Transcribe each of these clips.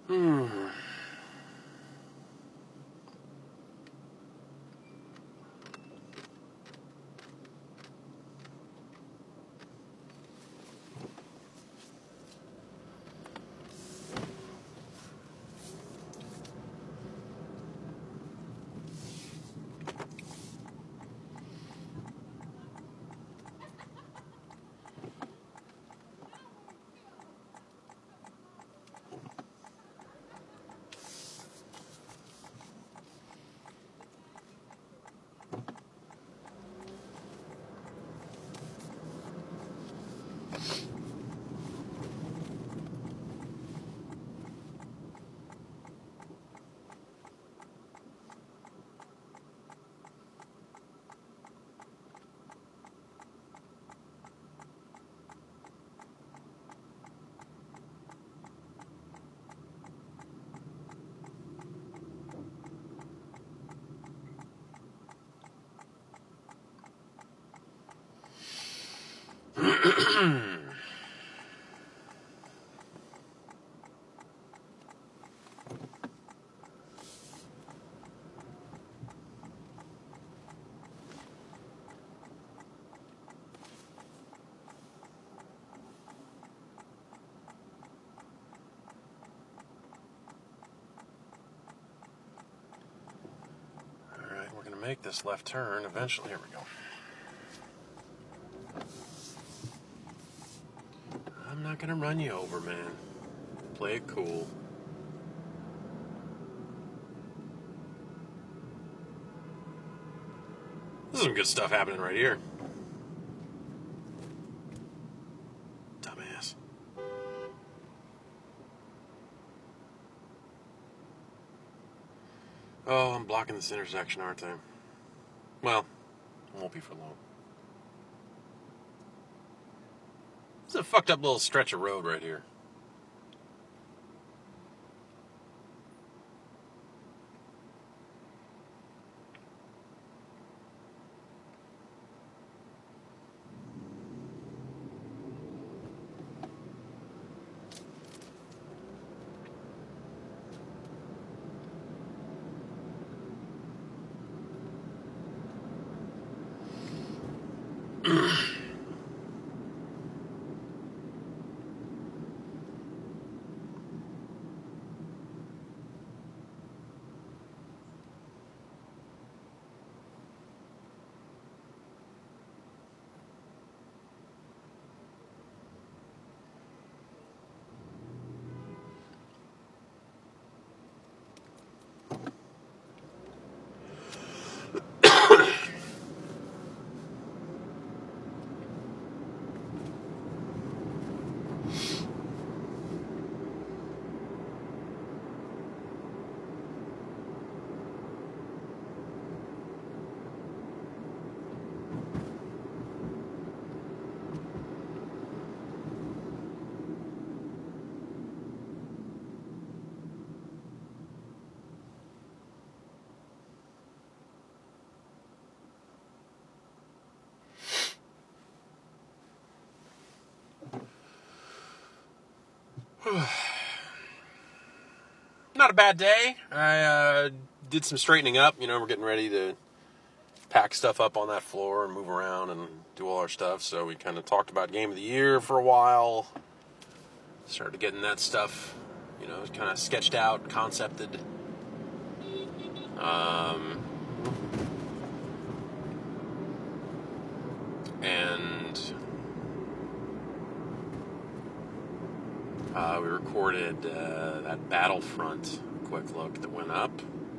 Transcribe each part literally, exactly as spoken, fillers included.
Hmm. Alright, we're going to make this left turn eventually. Here we go. I'm not going to run you over, man. Play it cool. This is some good stuff happening right here. Dumbass. Oh, I'm blocking this intersection, aren't I? Well, it won't be for long. This is a fucked up little stretch of road right here. Not a bad day. I uh, did some straightening up. You know, we're getting ready to pack stuff up on that floor and move around and do all our stuff. So we kind of talked about Game of the Year for a while. Started getting that stuff, you know, kind of sketched out, concepted. Um, and uh, we recorded uh, that Battlefront quick look that went up.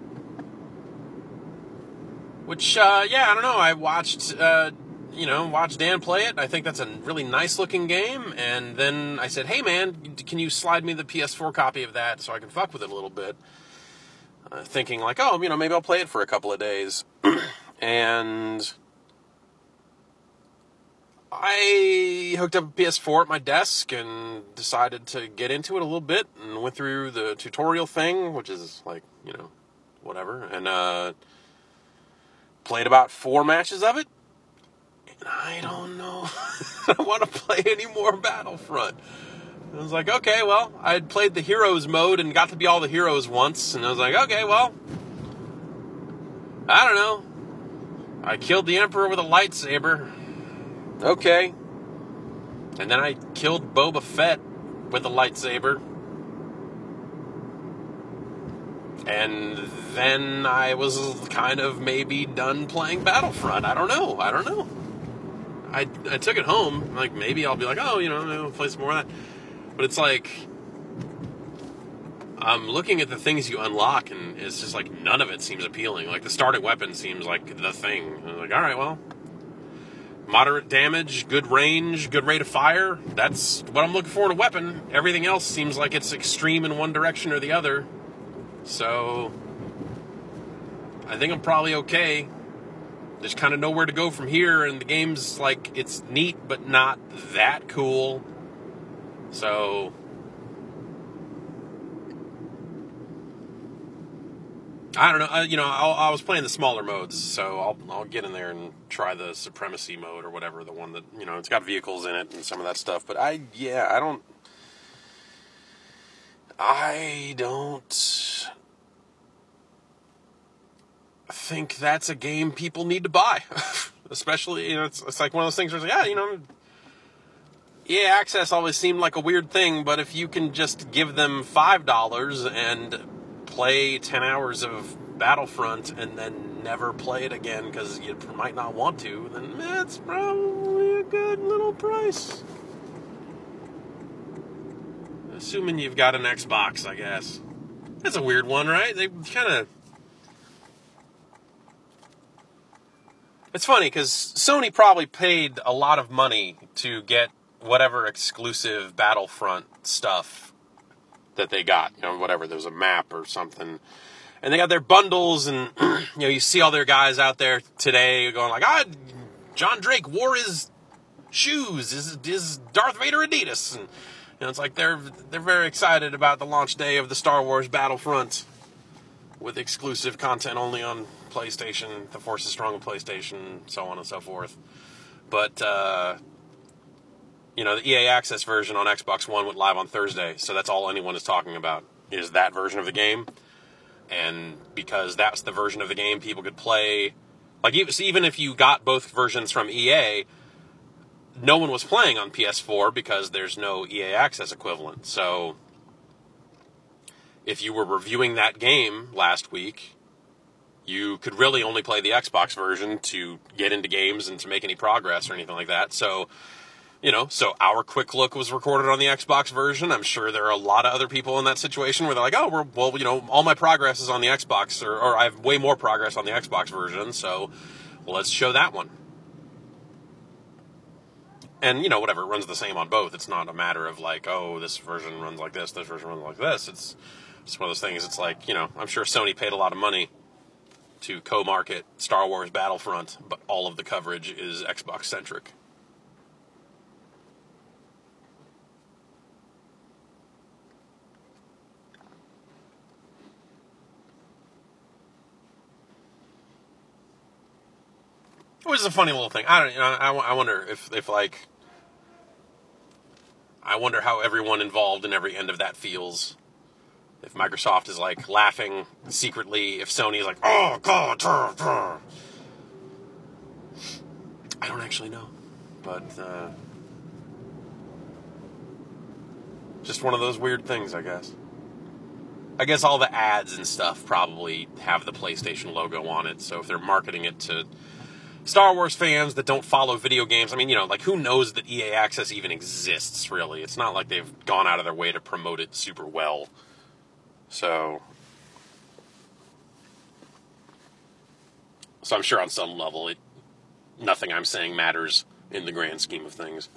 Which, uh, yeah, I don't know. I watched, uh, you know, watched Dan play it. I think that's a really nice looking game. And then I said, hey, man, can you slide me the P S four copy of that so I can fuck with it a little bit? Uh, thinking like, oh, you know, maybe I'll play it for a couple of days. And I hooked up a P S four at my desk and decided to get into it a little bit and went through the tutorial thing, which is like, you know, whatever. And, uh... played about four matches of it, and I don't know. I don't want to play any more Battlefront. I was like, okay, well, I'd played the Heroes mode and got to be all the heroes once, and I was like, okay, well, I don't know. I killed the Emperor with a lightsaber. Okay. And then I killed Boba Fett with a lightsaber. And then I was kind of maybe done playing Battlefront. I don't know. I don't know. I, I took it home. Like, maybe I'll be like, oh, you know, I'll play some more of that. But it's like, I'm looking at the things you unlock, and it's just like none of it seems appealing. Like, the starting weapon seems like the thing. I'm like, all right, well, moderate damage, good range, good rate of fire. That's what I'm looking for in a weapon. Everything else seems like it's extreme in one direction or the other. So, I think I'm probably okay. Just kind of know where to go from here, and the game's like, it's neat, but not that cool. So, I don't know. Uh, you know, I'll, I was playing the smaller modes, so I'll I'll get in there and try the Supremacy mode or whatever, the one that, you know, it's got vehicles in it and some of that stuff. But I, yeah, I don't, I don't think that's a game people need to buy. Especially, you know, it's, it's like one of those things where it's like, yeah, you know, E A Access always seemed like a weird thing, but if you can just give them five dollars and play ten hours of Battlefront and then never play it again because you might not want to, then that's probably a good little price. Assuming you've got an Xbox, I guess. That's a weird one, right? They kind of... It's funny, because Sony probably paid a lot of money to get whatever exclusive Battlefront stuff that they got. You know, whatever, there's a map or something. And they got their bundles, and, you know, you see all their guys out there today going like, ah, John Drake wore his shoes, his, his Darth Vader Adidas. And, you know, it's like they're, they're very excited about the launch day of the Star Wars Battlefront with exclusive content only on PlayStation, The Force is strong on PlayStation, so on and so forth. But, uh, you know, the E A Access version on Xbox One went live on Thursday, so that's all anyone is talking about, is that version of the game. And because that's the version of the game people could play, like, even if you got both versions from E A, no one was playing on P S four because there's no E A Access equivalent. So, if you were reviewing that game last week, you could really only play the Xbox version to get into games and to make any progress or anything like that. So, you know, so our quick look was recorded on the Xbox version. I'm sure there are a lot of other people in that situation where they're like, oh, we're, well, you know, all my progress is on the Xbox, or, or I have way more progress on the Xbox version, so let's show that one. And, you know, whatever, it runs the same on both. It's not a matter of like, oh, this version runs like this, this version runs like this. It's just one of those things. It's like, you know, I'm sure Sony paid a lot of money to co-market Star Wars Battlefront, but all of the coverage is Xbox-centric. Which is a funny little thing. I don't, you know, I, I wonder if, if like, I wonder how everyone involved in every end of that feels. If Microsoft is like laughing secretly, if Sony is like, oh god, uh, uh. I don't actually know, but uh, just one of those weird things, I guess. I guess all the ads and stuff probably have the PlayStation logo on it, so if they're marketing it to Star Wars fans that don't follow video games, I mean, you know, like, who knows that E A Access even exists, really? It's not like they've gone out of their way to promote it super well. So, so I'm sure on some level, it, nothing I'm saying matters in the grand scheme of things.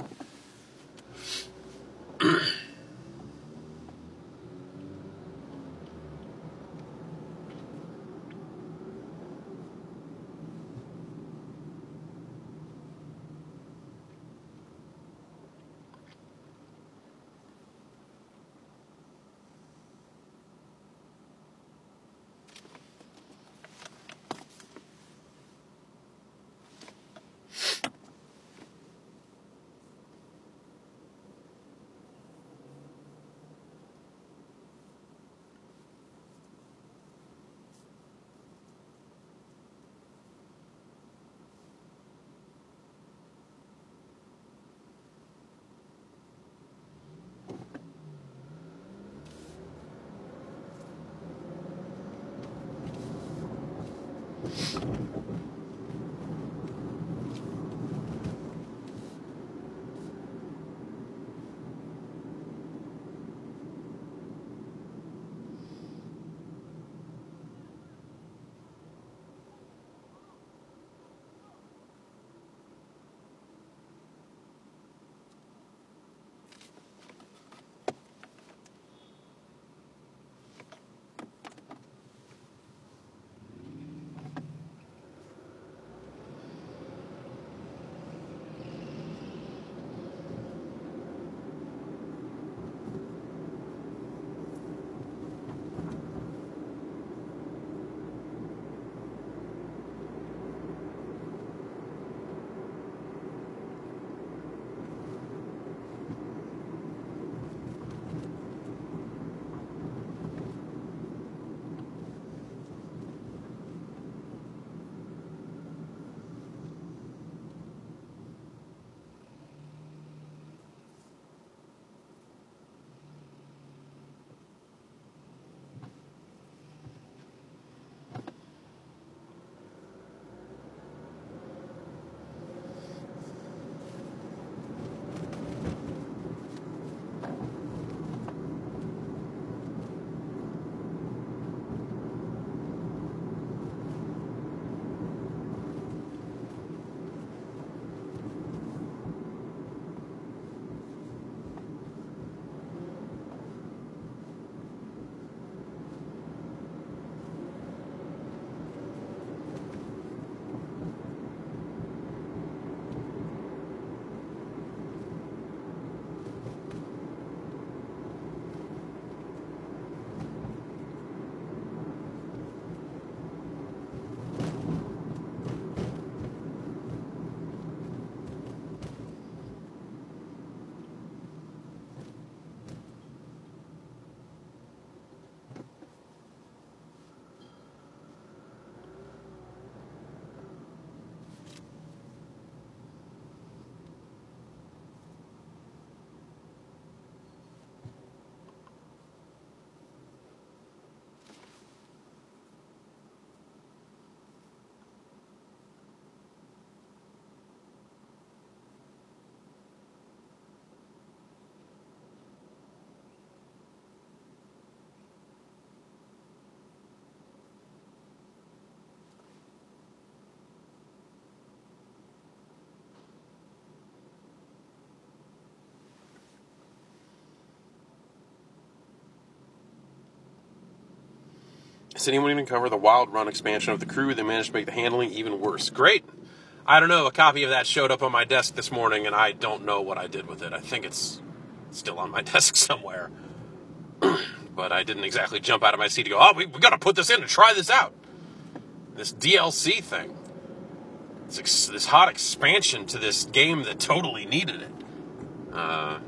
Does anyone even cover the Wild Run expansion of The Crew? They managed to make the handling even worse. Great. I don't know. A copy of that showed up on my desk this morning, and I don't know what I did with it. I think it's still on my desk somewhere. But I didn't exactly jump out of my seat to go, oh, we, we got to put this in and try this out. This D L C thing. This, ex- this hot expansion to this game that totally needed it. Uh,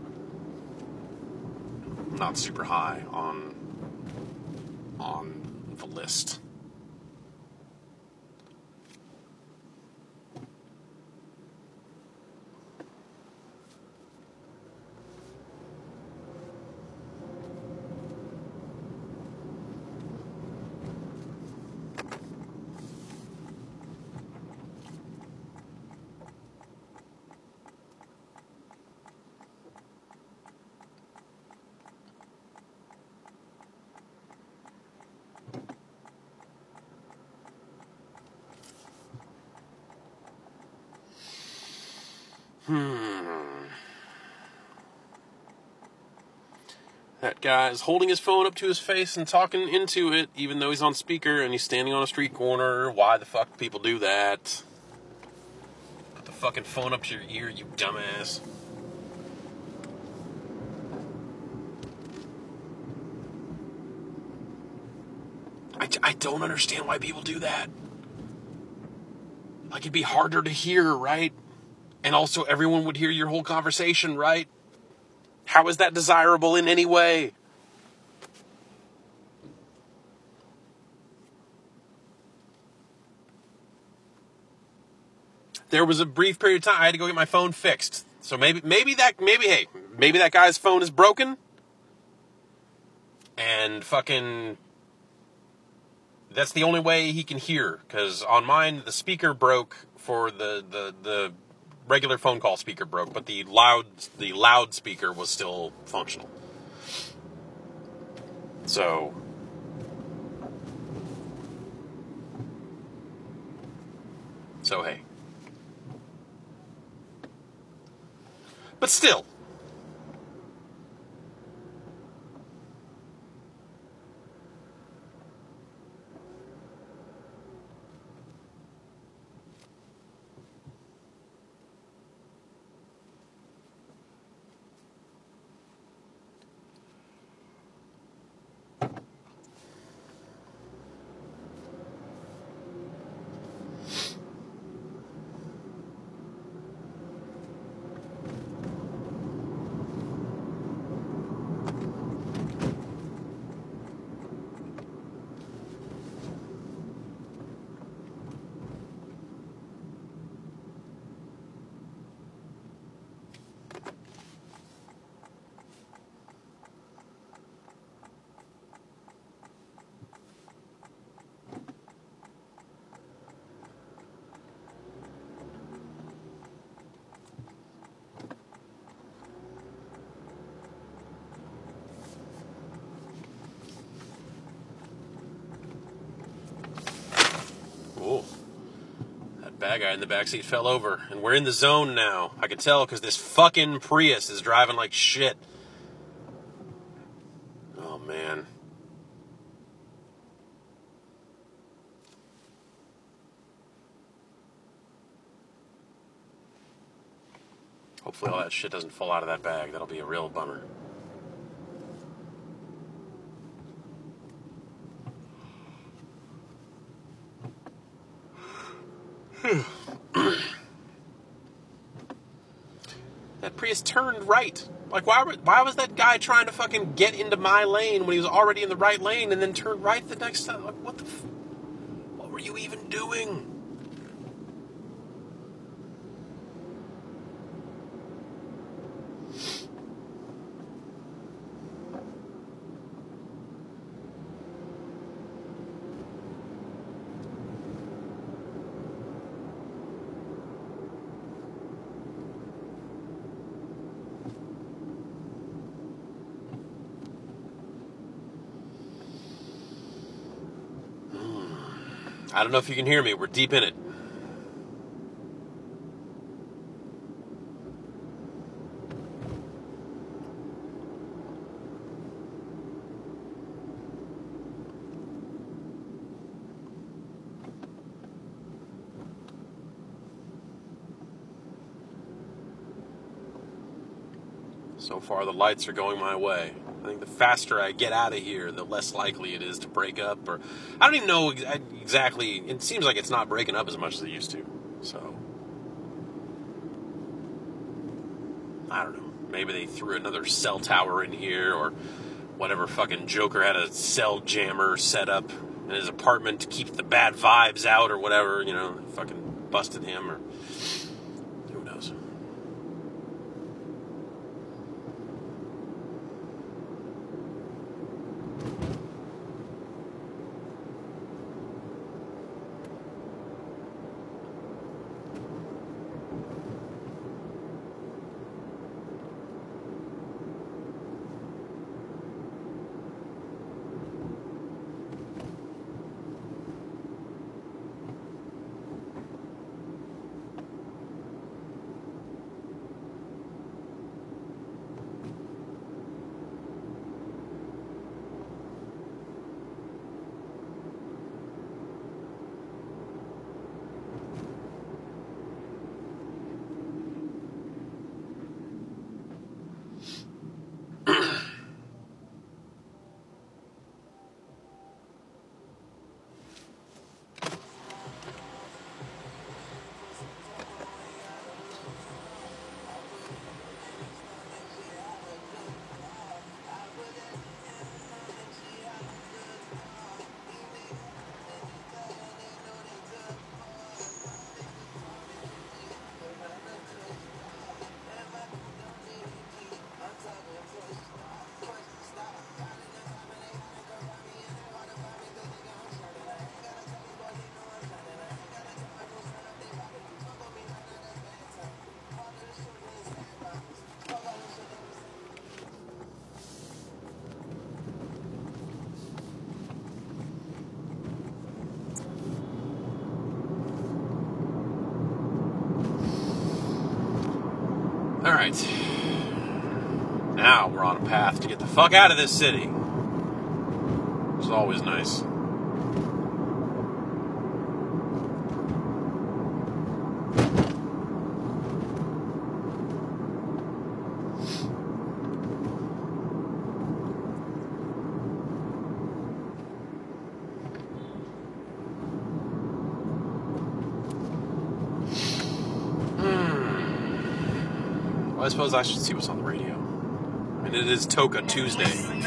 not super high on, on the list. Hmm. That guy's holding his phone up to his face and talking into it, even though he's on speaker and he's standing on a street corner. Why the fuck do people do that? Put the fucking phone up to your ear, you dumbass. I, I don't understand why people do that. Like, it'd be harder to hear, right? And also, everyone would hear your whole conversation, right? How is that desirable in any way? There was a brief period of time I had to go get my phone fixed. So maybe, maybe that, maybe, hey, maybe that guy's phone is broken. And fucking, that's the only way he can hear. Because on mine, the speaker broke for the, the, the regular phone call speaker broke, but the loud, the loudspeaker was still functional. So, so hey. But still. Oh, that bad guy in the backseat fell over, and we're in the zone now. I can tell because this fucking Prius is driving like shit. Oh, man. Hopefully all that shit doesn't fall out of that bag. That'll be a real bummer. That Prius turned right. Like, why why was that guy trying to fucking get into my lane when he was already in the right lane and then turn right the next time? Like, what the f- what were you even doing? I don't know if you can hear me. We're deep in it. So far, the lights are going my way. I think the faster I get out of here, the less likely it is to break up. Or I don't even know exactly. It seems like it's not breaking up as much as it used to. So I don't know. Maybe they threw another cell tower in here, or whatever fucking Joker had a cell jammer set up in his apartment to keep the bad vibes out, or whatever. You know, fucking busted him, or who knows. All right. Now we're on a path to get the fuck out of this city. Which is always nice. I suppose I should see what's on the radio. And it is Toka Tuesday.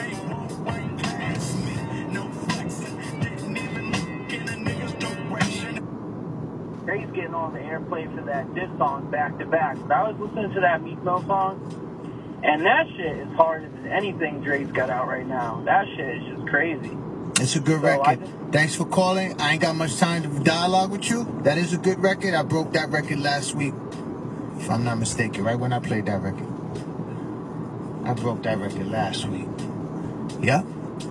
Dre's getting on the airplane for that diss song back to back. I was listening to that Meek Mill song, and that shit is harder than anything Dre's got out right now. That shit is just crazy. It's a good so record. Just, Thanks for calling. I ain't got much time to dialogue with you. That is a good record. I broke that record last week. If I'm not mistaken, right when I played that record. I broke that record last week. Yep.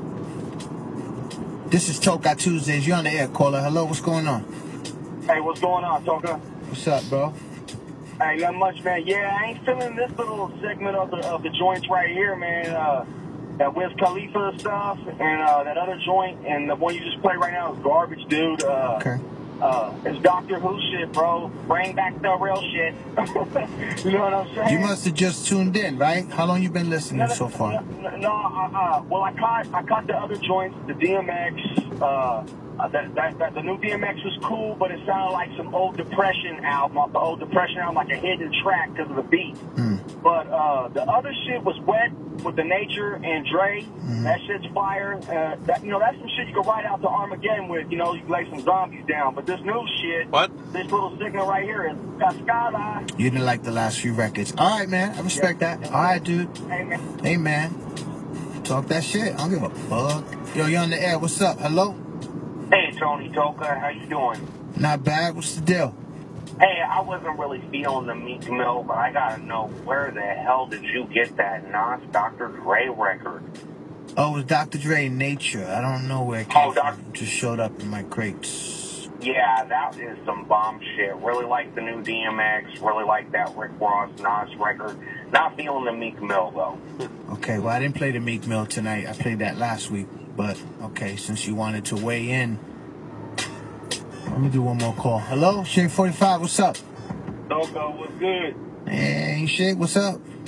This is Toka Tuesdays. You're on the air, caller. Hello, what's going on? Hey, what's going on, Toka? What's up, bro? Hey, not much, man. Yeah, I ain't feeling this little segment of the of the joints right here, man. Uh, that Wiz Khalifa stuff and uh, that other joint and the one you just played right now is garbage, dude. Uh, okay. Uh, it's Doctor Who shit, bro. Bring back the real shit. You know what I'm saying? You must have just tuned in, right? How long you been listening no, no, so far? No, no uh, uh, well, I caught I caught the other joints, the D M X. Uh, uh, that, that, that the new D M X was cool, but it sounded like some old Depression album, off the old Depression album, like a hidden track because of the beat. Mm. But uh, the other shit was wet with the Nature and Dre. Mm. That shit's fire. Uh, that, you know, that's some shit you can ride out to Armageddon with. You know, you can lay some zombies down. But this new shit, what? This little signal right here is got Skyline. You didn't like the last few records. All right, man. I respect yeah. that. All right, dude. Hey, man. Hey, man. Talk that shit. I don't give a fuck. Yo, you're on the air. What's up? Hello? Hey, Tony Toka. How you doing? Not bad. What's the deal? Hey, I wasn't really feeling the Meek Mill, but I gotta know, where the hell did you get that Nas Doctor Dre record? Oh, it was Doctor Dre Nature. I don't know where it came oh, doc- from. It just showed up in my crates. Yeah, that is some bomb shit. Really like the new D M X. Really like that Rick Ross Nas record. Not feeling the Meek Mill, though. Okay, well, I didn't play the Meek Mill tonight. I played that last week. But, okay, since you wanted to weigh in, let me do one more call. Hello? Shake forty-five, what's up? Toka, what's good? Hey, Shake, what's up?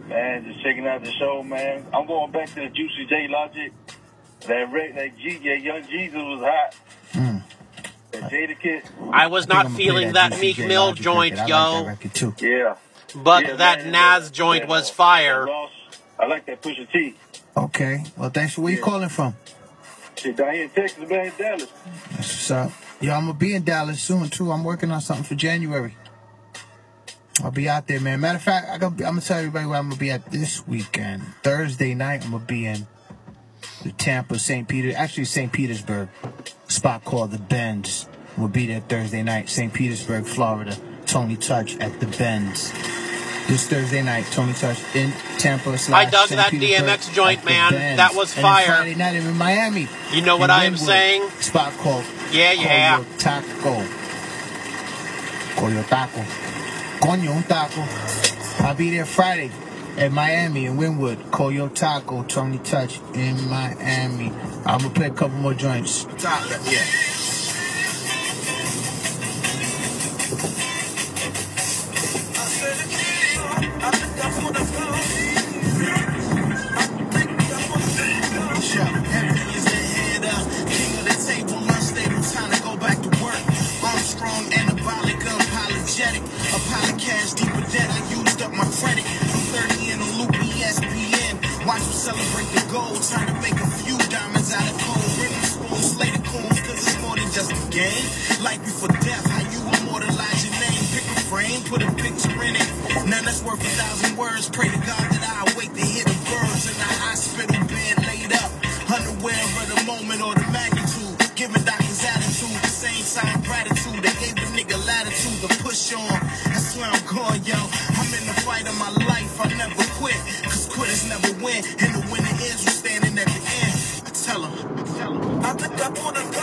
Man, just checking out the show, man. I'm going back to the Juicy J Logic. That Ray, that G, yeah, Young Jesus was hot. Mm. That Jadakiss. I was not I feeling that, that Meek J Mill Logic joint, record. yo. Like too. Yeah. But yeah, that man, Nas that, joint that, was uh, fire. I like that Pusha T. Okay. Well, thanks for where yeah. you calling from. Shit, down here in Texas, man, in Dallas. That's what's up. Yo, I'm going to be in Dallas soon, too. I'm working on something for January. I'll be out there, man. Matter of fact, I got, I'm going to tell everybody where I'm going to be at this weekend. Thursday night, I'm going to be in the Tampa, Saint Peter, actually Saint Petersburg, a spot called The Bends. We'll be there Thursday night, Saint Petersburg, Florida. Tony Touch at The Bends. This Thursday night, Tony Touch in Tampa. I dug that D M X joint, man. That was and fire. Friday night I'm in Miami. You know what I am saying? Spot called Yeah, yeah. Coyo Taco. Coyo Taco. Coño un taco. I'll be there Friday at Miami in Wynwood. Coyo Taco, Tony Touch in Miami. I'm gonna play a couple more joints. Yeah. Watch them celebrate the gold, try to make a few diamonds out of cold. Rhythm spoons, slay the coons, cause it's more than just a game. Life before death, how you immortalize your name. Pick a frame, put a picture in it. None that's worth a thousand words. Pray to God that I wait to hear the birds in the hospital bed laid up. Unaware of the moment or the magnitude. Giving doctors attitude, the same sign gratitude. They gave the nigga latitude to push on. That's where I'm going, yo. I'm in the fight of my life, I never quit. Cause quitters never win, and the winner is who's standing at the end. I tell them, I tell them, I think I wanna go.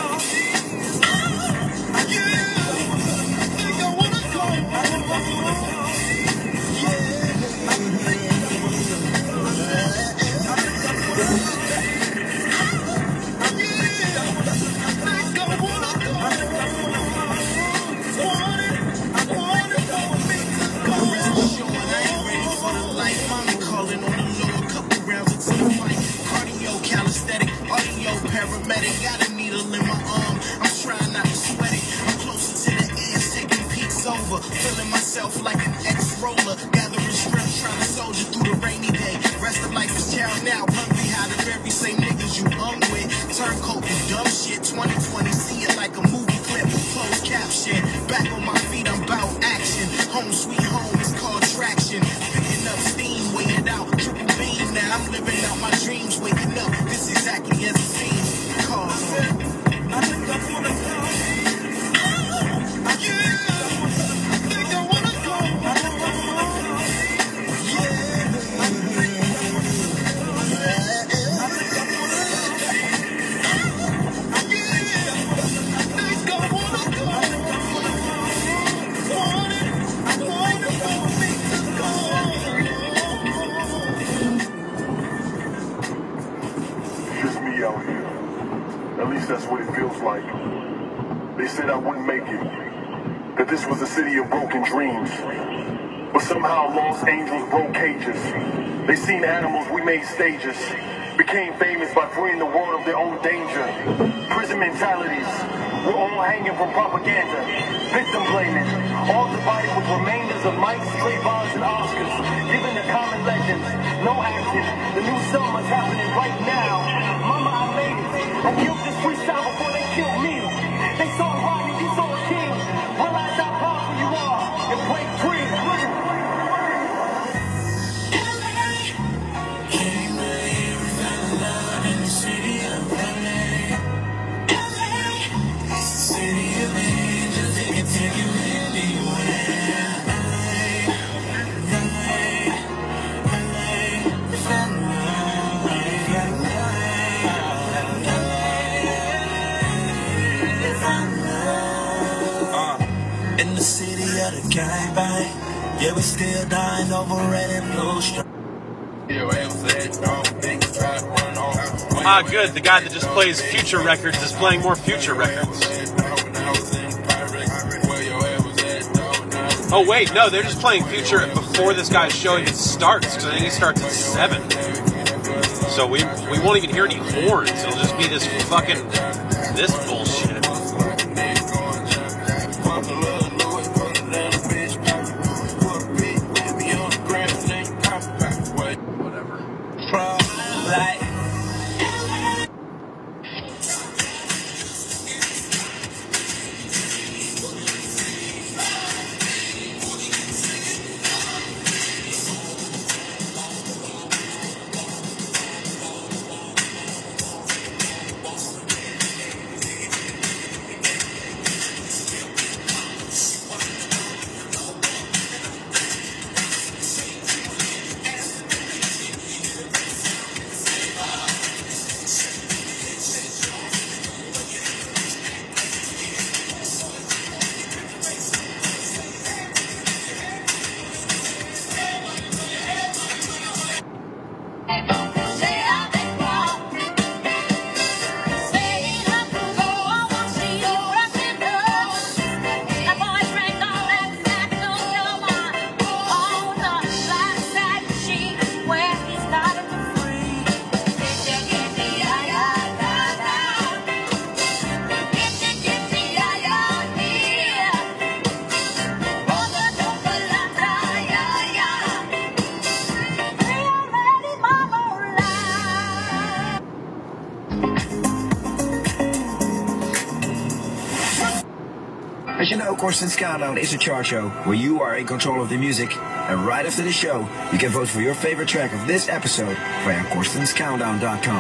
Yeah, I think I wanna go. I think I wanna go. Yeah, I think I wanna go. Paramedic, got a needle in my arm. I'm trying not to sweat it. I'm closer to the edge, taking peeks over. Feeling myself like an ex-roller. Gathering strength, trying to soldier through the rainy day. Rest of life is child now. Hungry how the very same niggas you hung with. Turncoat and dumb shit. twenty twenty, see it like a movie clip. Closed caption. Back on my feet, I'm bout action. Home sweet home, it's called traction. Picking up steam, waiting out. Triple beam now. I'm living out my dreams, waking up. This exactly as it seems. I think I wanna go. Yeah, I think I wanna go. Yeah, I think I wanna go. I think I wanna go. Yeah, I think I wanna go. Want it, I want it for me to go. Just me out here. At least that's what it feels like. They said I wouldn't make it, that this was a city of broken dreams. But somehow lost angels broke cages. They seen animals, we made stages. Became famous by freeing the world of their own danger. Prison mentalities, we're all hanging from propaganda. Victim blaming, all divided with remainders of Mike's, Trayvon's, and Oscars. Given the common legends, no action. The new summer's happening right now. Mama, I made it. I killed this freestyle before they killed me. They saw Rodney, you saw a king. Realize how powerful you are and break free. In the city of the gangbang, yeah, we still dying over red and blue. Ah, good. The guy that just plays Future Records is playing more Future Records. Oh, wait, no, they're just playing Future before this guy's show even starts, because I think he starts at seven. So we we won't even hear any horns. It'll just be this fucking this bullshit. As you know, Corsten's Countdown is a chart show where you are in control of the music. And right after the show, you can vote for your favorite track of this episode via Corstens Countdown dot com.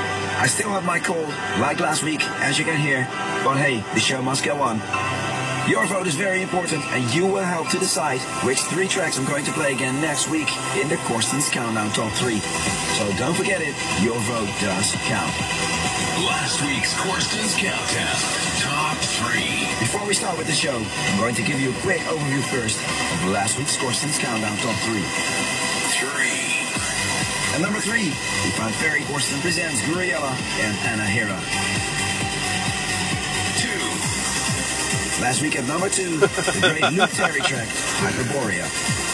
I still have my cold, like last week, as you can hear. But hey, the show must go on. Your vote is very important, and you will help to decide which three tracks I'm going to play again next week in the Corsten's Countdown Top three. So don't forget it, your vote does count. Last week's Corsten's Countdown Top three. Before we start with the show, I'm going to give you a quick overview first of last week's Corsten's Countdown Top three. Three. At number three, we found Ferry Corsten presents Gouryella and Anahira. Last week at number two, the great Luke Terry track, Hyperborea.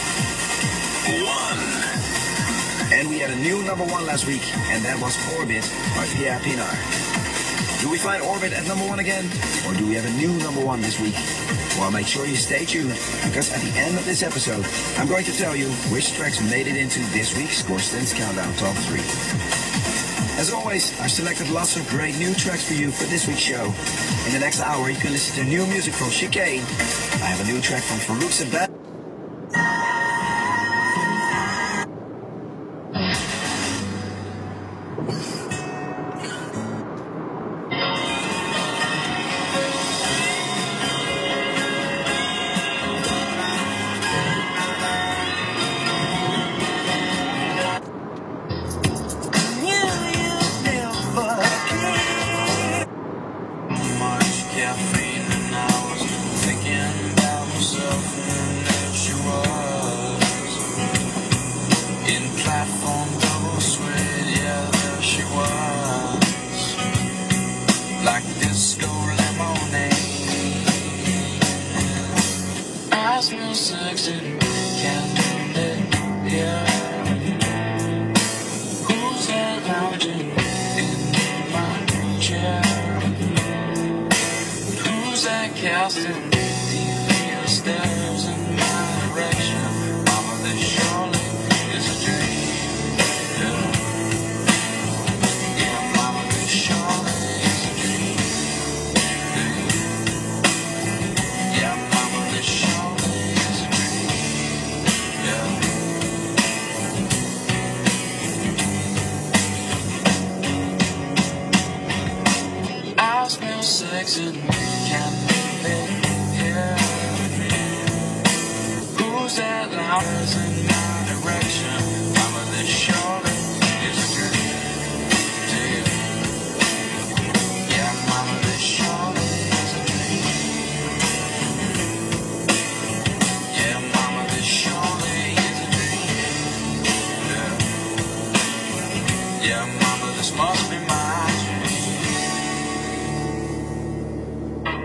One. And we had a new number one last week, and that was Orbit by Pierre Pinar. Do we find Orbit at number one again, or do we have a new number one this week? Well, make sure you stay tuned, because at the end of this episode, I'm going to tell you which tracks made it into this week's Corsten's Countdown Top three. As always, I've selected lots of great new tracks for you for this week's show. In the next hour, you can listen to new music from Chicane. I have a new track from Farouk Sabat.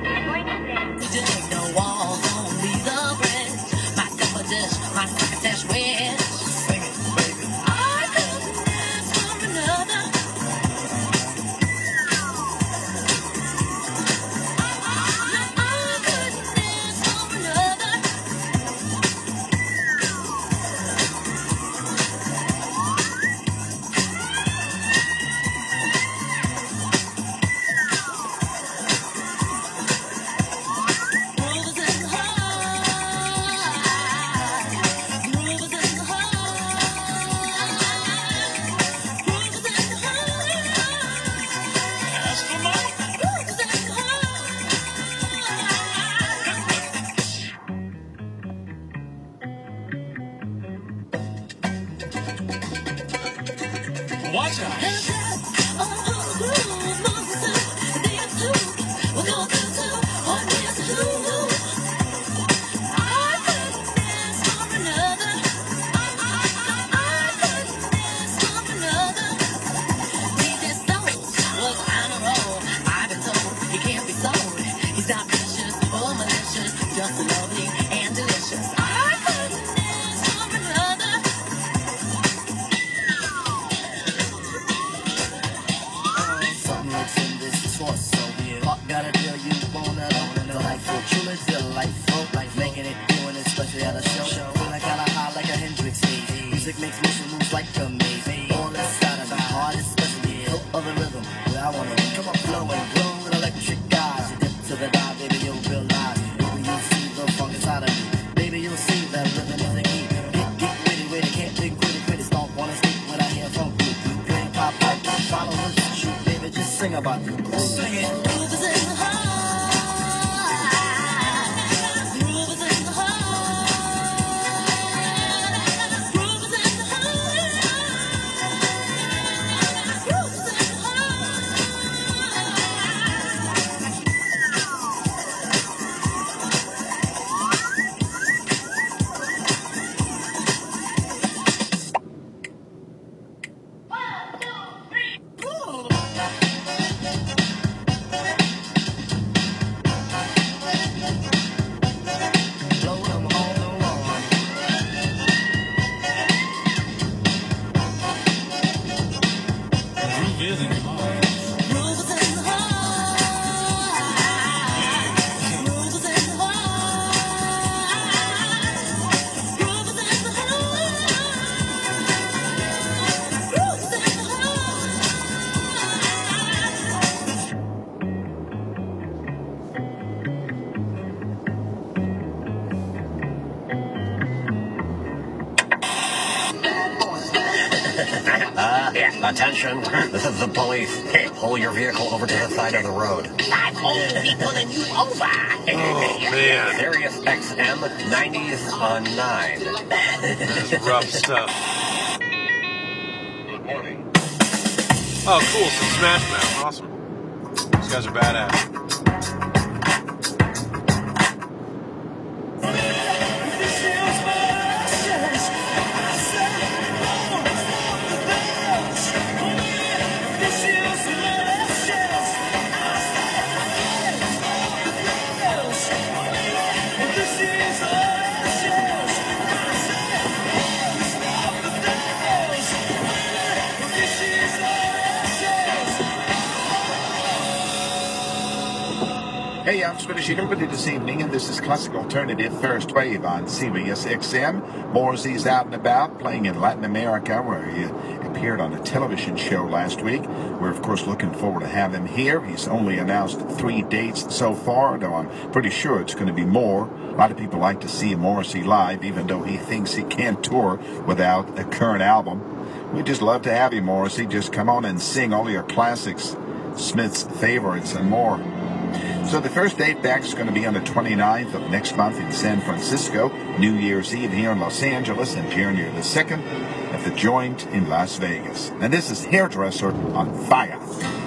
That's rhythm. Where I wanna come up, flow and glow with electric eyes. You dip to the dive, baby, you'll realize. Baby, you'll see the funk inside of me. Baby, you'll see that rhythm is the key. Get, get witty, witty, can't think quitty, quitty. Don't wanna sleep when I hear funk beat. Play pop, pop, pop, follow us, shoot, baby, just sing about the groove. Sing it. Groove is in the heart. Groove is in the heart. Groove is in the heart. Groove is in the Attention, this is the police. Pull your vehicle over to the side of the road. I'm going to be pulling you over. Oh, man. Sirius X M, nineties on nine. That's rough stuff. Good morning. Oh, cool. Some Smash Mouth. Awesome. These guys are badass. Hey, I'm Swedish University this evening, and this is Classic Alternative First Wave on Sirius X M. Morrissey's out and about, playing in Latin America, where he appeared on a television show last week. We're, of course, looking forward to having him here. He's only announced three dates so far, though I'm pretty sure it's going to be more. A lot of people like to see Morrissey live, even though he thinks he can't tour without a current album. We'd just love to have you, Morrissey. Just come on and sing all your classics, Smith's favorites, and more. So the first date back is going to be on the twenty-ninth of next month in San Francisco, New Year's Eve here in Los Angeles, and January the second at the Joint in Las Vegas. And this is Hairdresser on Fire.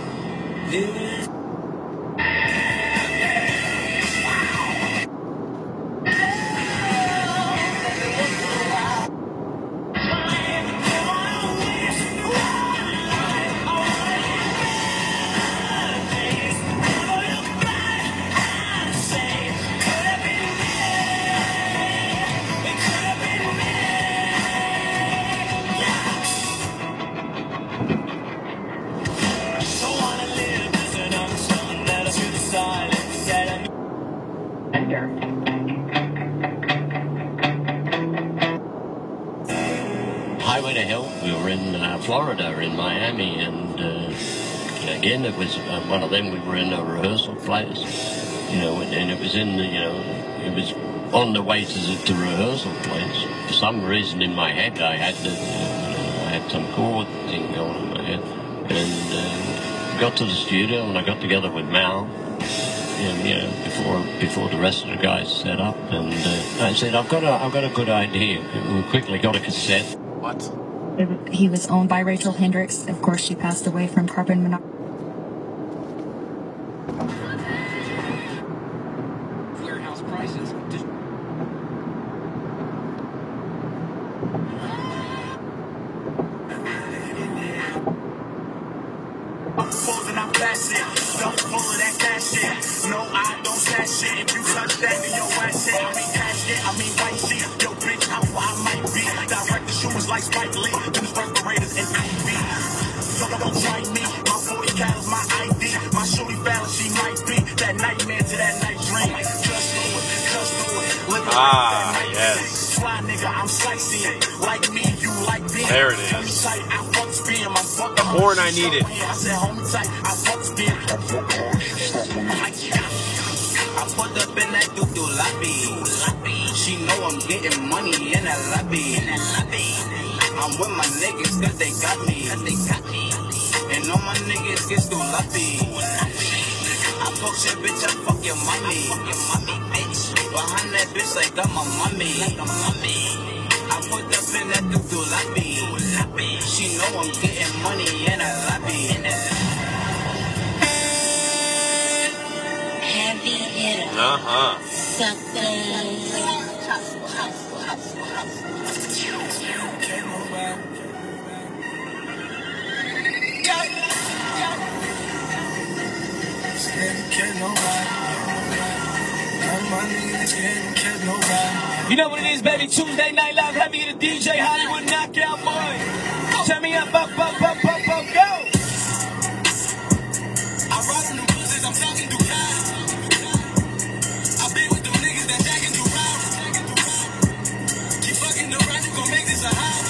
Highway to Hell. We were in uh, Florida, in Miami, and uh, again, it was uh, one of them. We were in a rehearsal place, you know, and, and it was in the, you know, it was on the way to the to rehearsal place. For some reason, in my head, I had the, you know, I had some chord thing going in my head, and uh, got to the studio, and I got together with Mal. And, you know, before before the rest of the guys set up, and uh, I said, I've got a I've got a good idea. We quickly got a cassette. What? He was owned by Rachel Hendricks. Of course, she passed away from carbon monoxide. Warehouse prices. Posing, I'm flashing. Don't pull it, that cash shit. No, I don't cash shit. If you touch that, then your ass shit. I mean cash shit, I mean white shit. Yo, bitch, how I might be. Direct the shooters like Spike Lee. Them respirators and I V. Don't, don't try me. My forty cal's my I D. My shorty balance, she might be that nightmare to that night dream. Just do it, just do it. Living Ah, like that yes. Fly nigga, I'm sightseeing. Like me, you like being. There it is. Tell me tight, I fuck being my More than I needed. I said, home tight, I fuck spin. I put up in that doo-doo lobby. She know I'm getting money in that lobby. I'm with my niggas cause they got me. And all my niggas get too lobby. I fuck your bitch, I fuck your mommy. Behind that bitch like I'm a mommy. I put up in that doo-doo lobby. She know I'm getting money in that lobby. Heavy hitter. Uh-huh. You know what it is, baby? Tuesday Night Live, heavy to D J Hollywood Knockout Boy. Turn me up, up, up, up, up, up, go. I ride on them pussies, I'm talking through God. I been with them niggas that jacking through round. Keep fucking around, you gon' make this a house.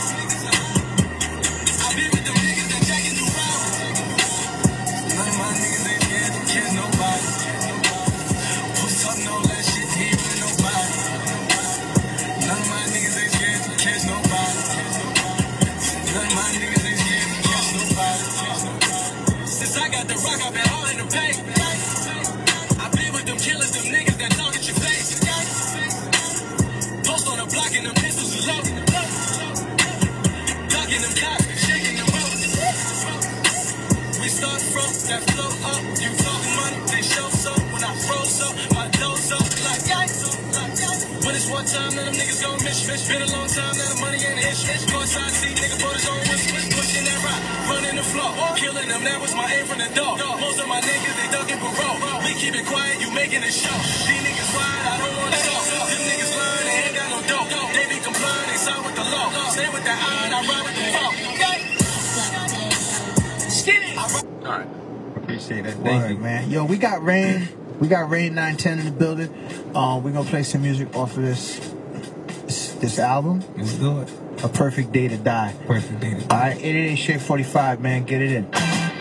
I been with them niggas that jacking through round. None of my niggas ain't scared to kiss nobody. What's up, no that shit, he ain't with nobody. None of my niggas ain't scared to catch nobody. None of my niggas ain't scared to catch nobody. Since I got the rock, I've been all in the paint. I've been with them killers, them niggas that talk at your face. Post on the block and them pistols is loaded. Ducking them cops, shaking them roses. We start from that flow up. You talking money, they show so. When I froze up, my doze up like yikes. But it's one time that them niggas gon' miss. Been a long time that the money ain't a issue. Go inside, see nigga put his own whistle. Pushing that rock, running the floor. Killing them, that was my aim from the door. Most of my niggas, they ducking parole. We keep it quiet, you making it show. These niggas wild, I don't wanna talk. Them niggas learn, they ain't got no dope. They be complying, they side with the law. Stay with the iron, I ride with the phone. Skinny. All right. Appreciate that. Thank Word, you, man. Yo, we got Rain. We got Rain nine ten in the building. Um, we're gonna play some music off of this this, this album. Let's do it. A Perfect Day to Die. Perfect Day to Die. All right, eight eight eight Shake forty-five, man. Get it in.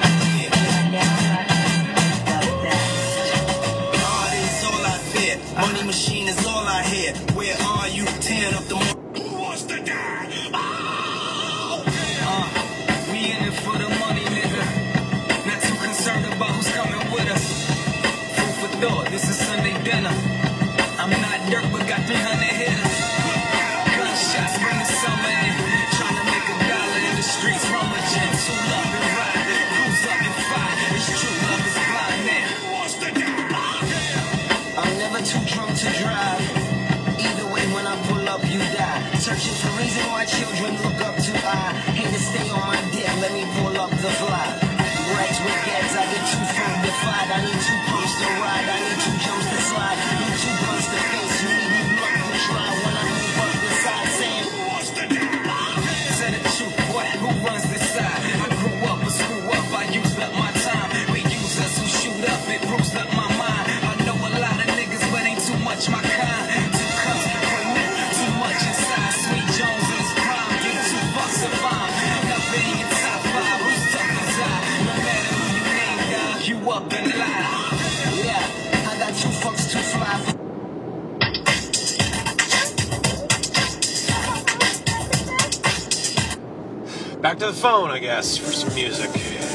Money machine is all I hear. Where are you? Tearing up the mo- Who wants to die? Oh, uh, we in it for the money, nigga. Not too concerned about who's coming with us. Food for thought, this is Sunday dinner. I'm not dirt, but got three hundred hitters. Gunshots bring the summer in. Trying to make a dollar in the streets. Mama Jim, two love and ride. Who's up and fight? It's true, love is blind, man. Who wants to die? I'm never too drunk to drive. Either way, when I pull up, you die. Searching for reason why children look up to I. Hate to stay on my dick, let me pull up the fly. Rags with gas, I get too phone defied. I need two pumps to ride, I need two jumps to slide. Need two guns to face, you need new luck to try. When I move up the side, saying, who wants to die? Say the truth, boy, who runs this side? I grew up, but screw up, I used up my time. We use us who shoot up, it bruised up my mind. I know a lot of niggas, but ain't too much my kind. Two cups per minute, too much inside. Sweet Jones in his prime, get two bucks a bomb. Up in your top five, who's tough as I? No matter who you name, dog, you up and lie. Yeah, I got two fucks to fly. Back to the phone, I guess, for some music.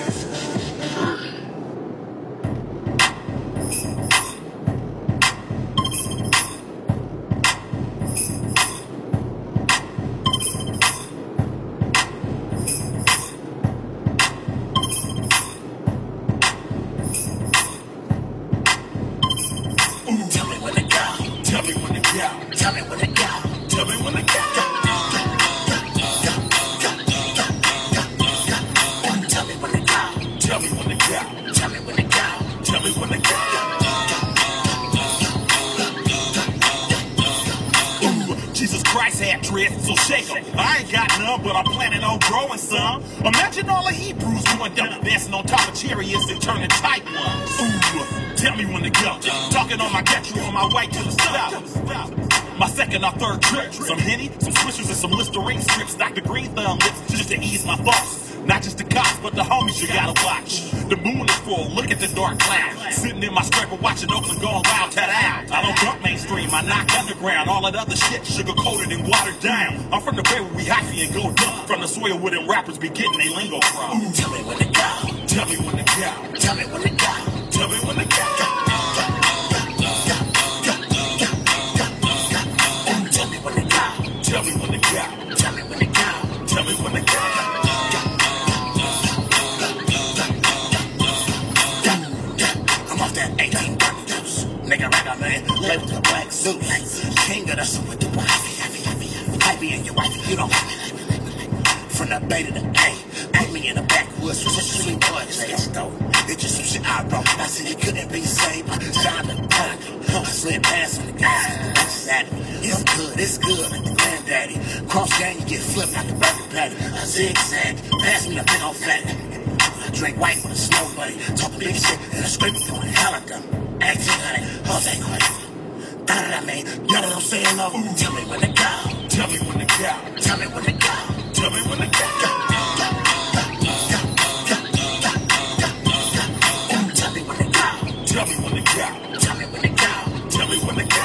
Tell me when to go. Tell me when to go. Tell me when to go. Tell me when to go. Tell me when to go. Tell me when to go. Tell me when to go. Tell me when to go. Ooh, Jesus Christ had dreads, so shake 'em. I ain't got none, but I'm planning on growing some. Imagine all the Hebrews going down dancing on top of chariots and turning tight ones. Ooh, tell me when to go. Talking on my Getro on my way to the stop. My second or third trip. Some Henny, some Swishers, and some Listerine strips. Doctor Green Thumb lips just to ease my thoughts. Not just the cops, but the homies you gotta watch. The moon is full, look at the dark cloud. Sitting in my scraper watching Oakland going wild, tat out. I don't dump mainstream, I knock underground. All that other shit sugar coated and watered down. I'm from the bay where we hyphy and go dumb. From the soil where them rappers be getting they lingo from. Ooh, tell me when to go. Tell me when to go. Tell me when to go. Tell me when to go. Tell me when to go. Tell me when to go. Tell me when to go. Tell me when to go. I'm off that eighteen gun dose. Nigga ragga man, live with the black suit. King of the suit with the wife. I be in your wife, you don't. From the bay to the A, put me in the backwoods with some sweet boy chase though. It's just some shit I wrote. I said it couldn't be saved. Shine the gun. I slid past on the gas. That's at it. It's good, it's good. Like the granddaddy. Cross gang, you get flipped like the burger patty. I zigzag. Pass me the big old fatty. I drink white with a snow buddy. Talk big shit and I scrape it going hell of them. Acting honey. Jose Coy. Da da da man. You know what I'm saying? No. Ooh, tell me when to go. Tell me when to go. Tell me when to go. Tell me when to go. Tell me when to go. Tell me when to go. Tell me when to go. Tell me when to go.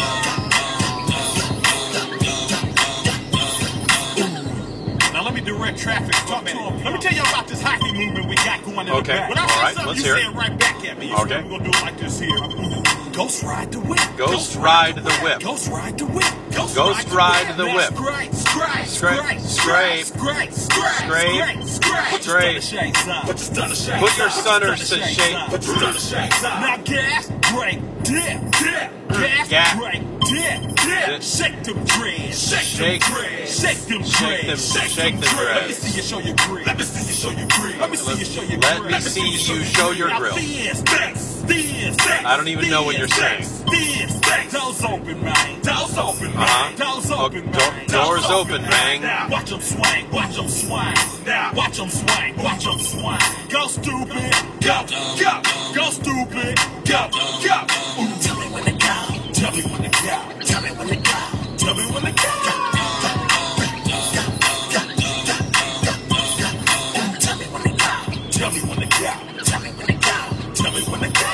Now let me direct traffic. Talk to him. Let me tell you about this hockey movement we got going in Okay. the back. When I All say right. something, Let's you hear say it. it right back at me. You Okay. okay. We're gonna do it like this here. Ghost ride the whip. Ghost ride the whip. Ghost ride the whip. Ghost ride the whip. Scrape, scrape, Scrape, scrape, scrape, scrape, scrape, scrape. scrape. Put your stunners to shake. Put your stunners to shake. Now gas, brake, dip, dip. Gas, Gas. brake, dip, dip. Shake them dreads. Shake them dreads. Shake them Shake them- dreads. shake them Let me dreads. see you show your grill. Let me see you show your grill. Let me see you show your grill. Let me see you show your grill. I don't even know what you're saying. Doors open, man. Doors open, Uh-huh. man. Doors Oh, open, do- man. doors open, man. Now watch them swing, watch them swing. Now watch them swing, watch them swing. Go stupid, go, go, go stupid, go, go. Ooh, tell me when to go. Tell me when to go. Tell me when to go. Tell me when to go. Tell me when to go. Tell me when to go. Tell me when to go. Tell me when to go.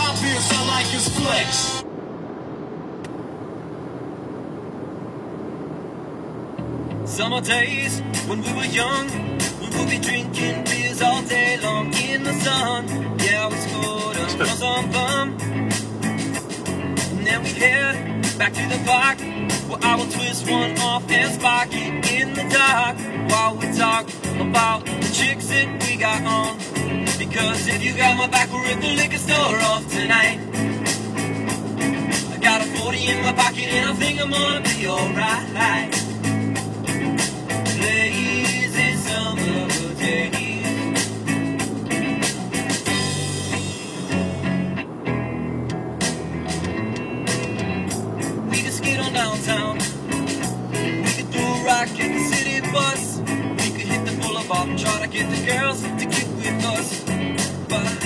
my beers I like is flex. Summer days when we were young, we would be drinking beers all day long in the sun. Yeah, we scored up for some fun. And then we head back to the park, where I will twist one off and spark it in the dark while we talk about the chicks that we got on. Because if you got my back, we're at the liquor store off tonight. I got a forty in my pocket and I think I'm gonna be alright. Lazy summer days. We could skate on downtown. We could do a rock at the city bus. We could hit the boulevard and try to get the girls to get with us. But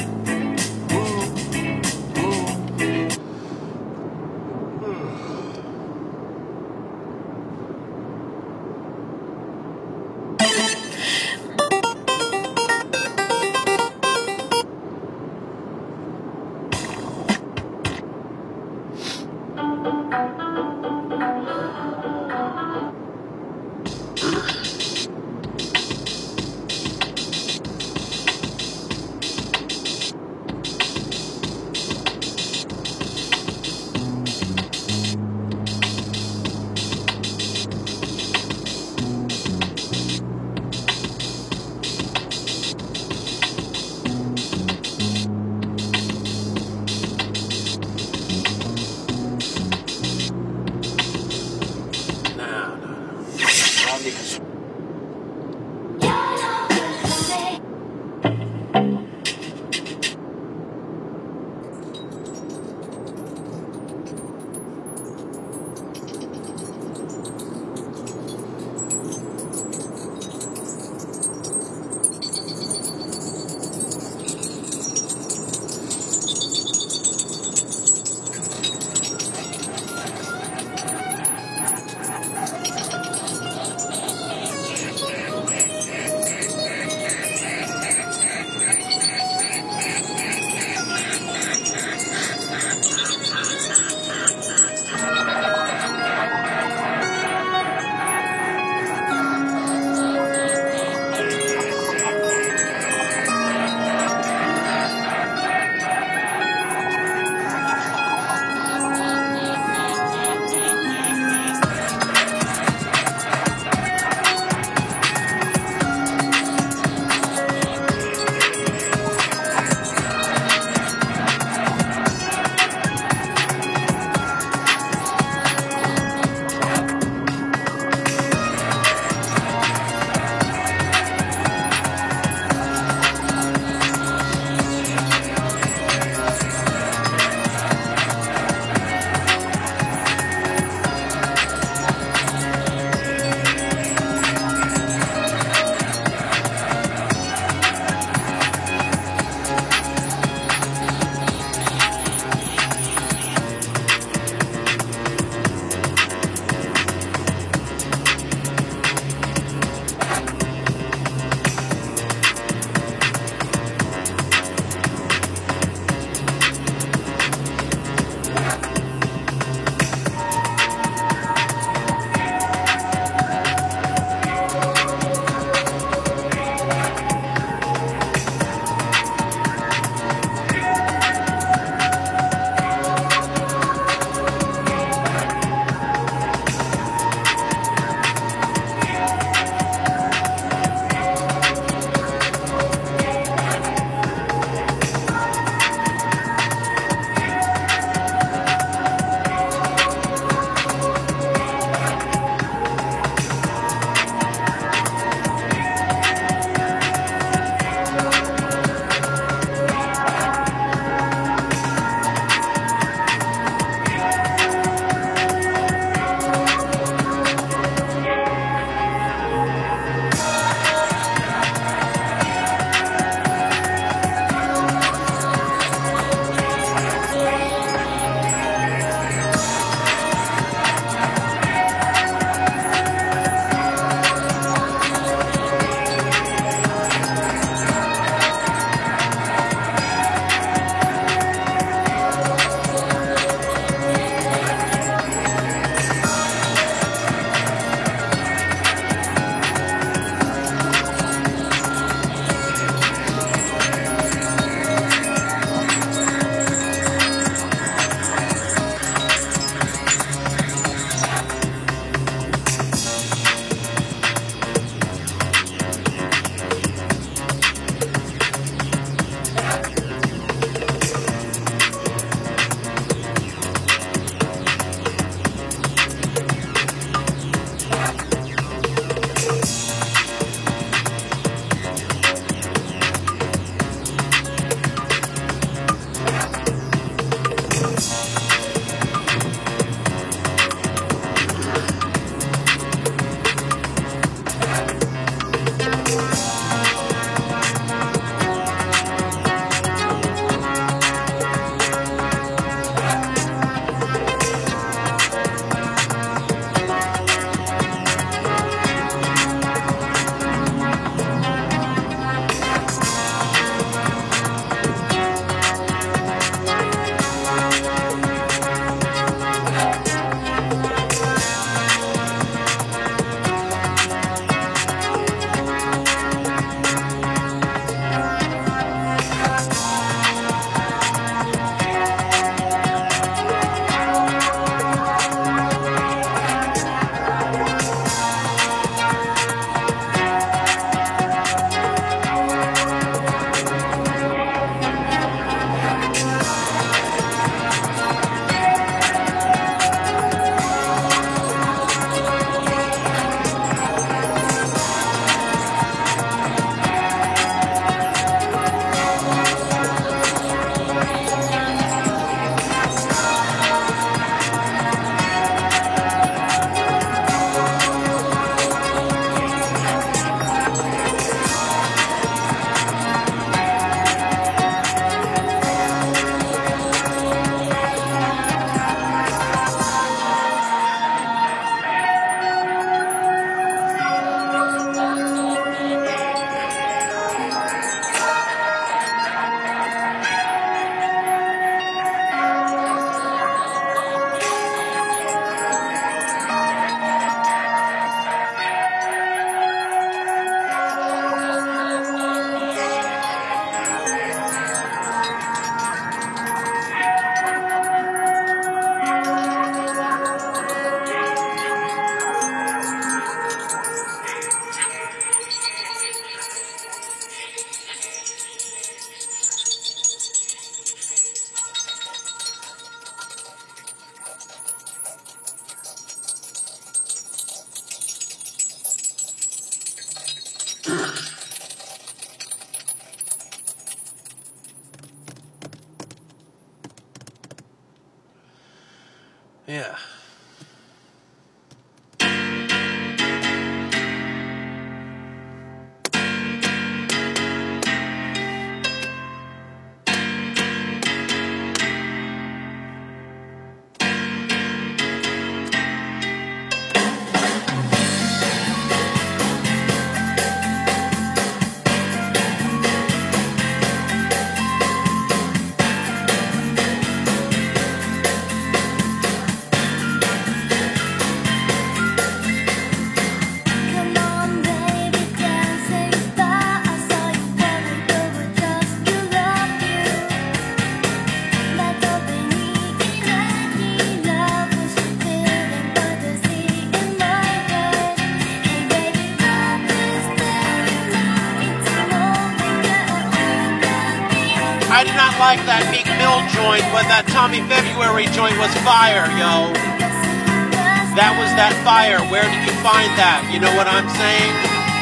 I did not like that Meek Mill joint, but that Tommy February joint was fire, yo. That was that fire. Where did you find that? You know what I'm saying?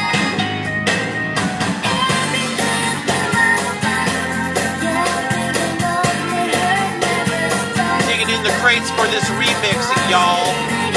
Digging in the crates for this remixing, y'all.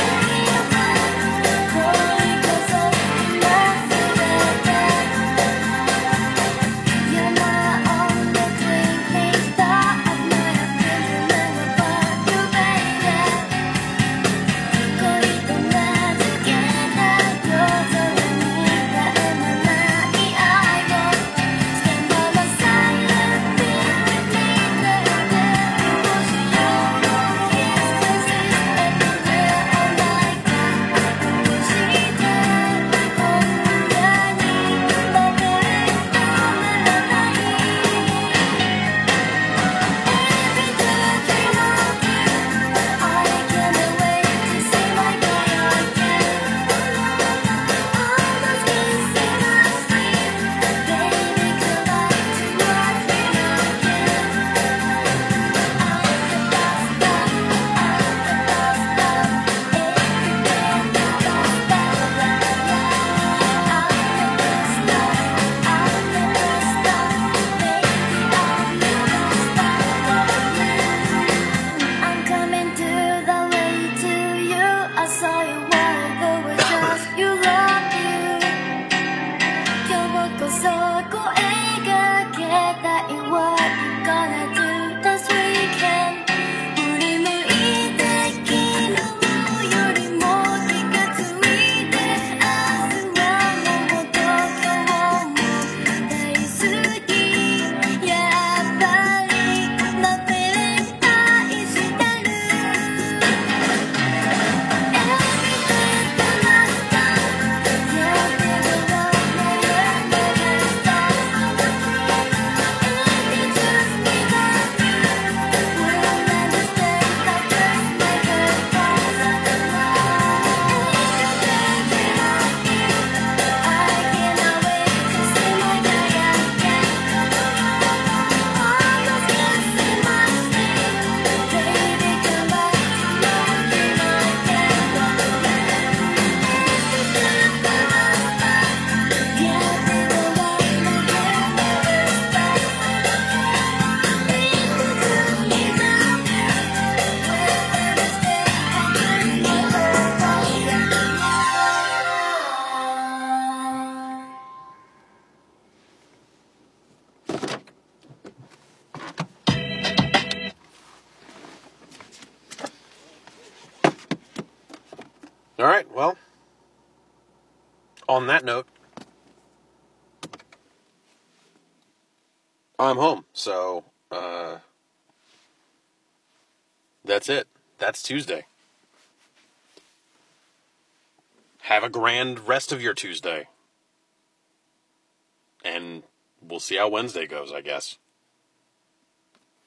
All right, well, on that note, I'm home, so uh, that's it. That's Tuesday. Have a grand rest of your Tuesday. And we'll see how Wednesday goes, I guess.